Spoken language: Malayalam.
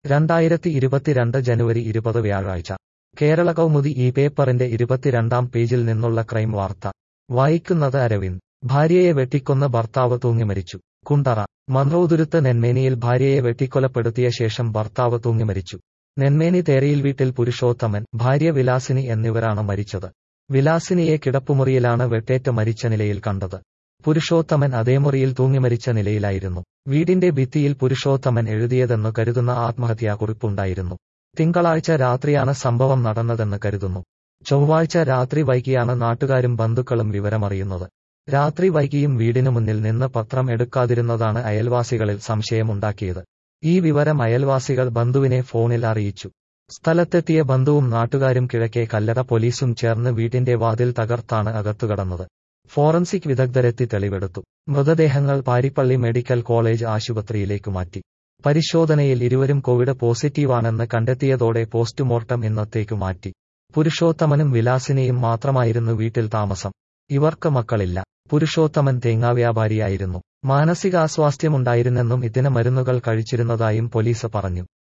2022 ജനുവരി 20 വ്യാഴാഴ്ച കേരള കൗമുദി ഈ പേപ്പറിന്റെ 22-ാം പേജിൽ നിന്നുള്ള ക്രൈം വാർത്ത വായിക്കുന്നത് അരവിന്ദ്. ഭാര്യയെ വെട്ടിക്കൊന്ന ഭർത്താവ് തൂങ്ങിമരിച്ചു. കുണ്ടറ. മന്ത്രോതുരുത്ത് നെന്മേനിയിൽ ഭാര്യയെ വെട്ടിക്കൊലപ്പെടുത്തിയ ശേഷം ഭർത്താവ് തൂങ്ങിമരിച്ചു. നെന്മേനി തേരയിൽ വീട്ടിൽ പുരുഷോത്തമൻ, ഭാര്യ വിലാസിനി എന്നിവരാണ് മരിച്ചത്. വിലാസിനിയെ കിടപ്പുമുറിയിലാണ് വെട്ടേറ്റ് മരിച്ച നിലയിൽ കണ്ടത്. പുരുഷോത്തമൻ അതേ മുറിയിൽ തൂങ്ങിമരിച്ച നിലയിലായിരുന്നു. വീടിന്റെ ഭിത്തിയിൽ പുരുഷോത്തമൻ എഴുതിയതെന്നു കരുതുന്ന ആത്മഹത്യാക്കുറിപ്പുണ്ടായിരുന്നു. തിങ്കളാഴ്ച രാത്രിയാണ് സംഭവം നടന്നതെന്ന് കരുതുന്നു. ചൊവ്വാഴ്ച രാത്രി വൈകിയാണ് നാട്ടുകാരും ബന്ധുക്കളും വിവരമറിയുന്നത്. രാത്രി വൈകിയും വീടിനു മുന്നിൽ നിന്ന് പത്രം എടുക്കാതിരുന്നതാണ് അയൽവാസികളിൽ സംശയമുണ്ടാക്കിയത്. ഈ വിവരം അയൽവാസികൾ ബന്ധുവിനെ ഫോണിൽ അറിയിച്ചു. സ്ഥലത്തെത്തിയ ബന്ധുവും നാട്ടുകാരും കിഴക്കേ കല്ലറ പോലീസും ചേർന്ന് വീടിന്റെ വാതിൽ തകർത്താണ് അകത്തുകടന്നത്. ഫോറൻസിക് വിദഗ്ധരെത്തി തെളിവെടുത്തു. മൃതദേഹങ്ങൾ പാരിപ്പള്ളി മെഡിക്കൽ കോളേജ് ആശുപത്രിയിലേക്ക് മാറ്റി. പരിശോധനയിൽ ഇരുവരും കോവിഡ് പോസിറ്റീവാണെന്ന് കണ്ടെത്തിയതോടെ പോസ്റ്റ്മോർട്ടം ഇന്നത്തേക്കു മാറ്റി. പുരുഷോത്തമനും വിലാസിനിയും മാത്രമായിരുന്നു വീട്ടിൽ താമസം. ഇവർക്ക് മക്കളില്ല. പുരുഷോത്തമൻ തേങ്ങാവ്യാപാരിയായിരുന്നു. മാനസികാസ്വാസ്ഥ്യമുണ്ടായിരുന്നെന്നും ഇതിന് മരുന്നുകൾ കഴിച്ചിരുന്നതായും പോലീസ് പറഞ്ഞു.